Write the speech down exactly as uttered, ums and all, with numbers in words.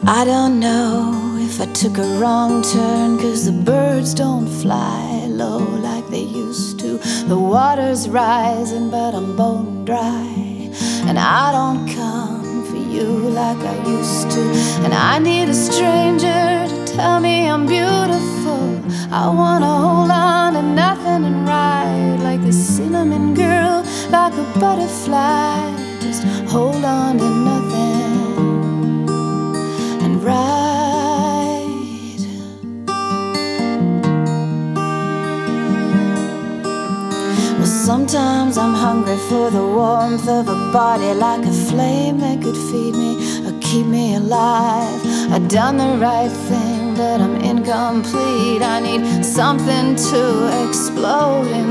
I don't know if I took a wrong turn, 'cause the birds don't fly low like they used to. The water's rising but I'm bone dry, and I don't come for you like I used to. And I need a stranger to tell me I'm beautiful. I wanna hold on to nothing and ride like the cinnamon girl, like a butterfly. Just hold on to nothing and ride. Well, sometimes I'm hungry for the warmth of a body, like a flame that could feed me or keep me alive. I've done the right thing, but I'm incomplete. I need something to explode in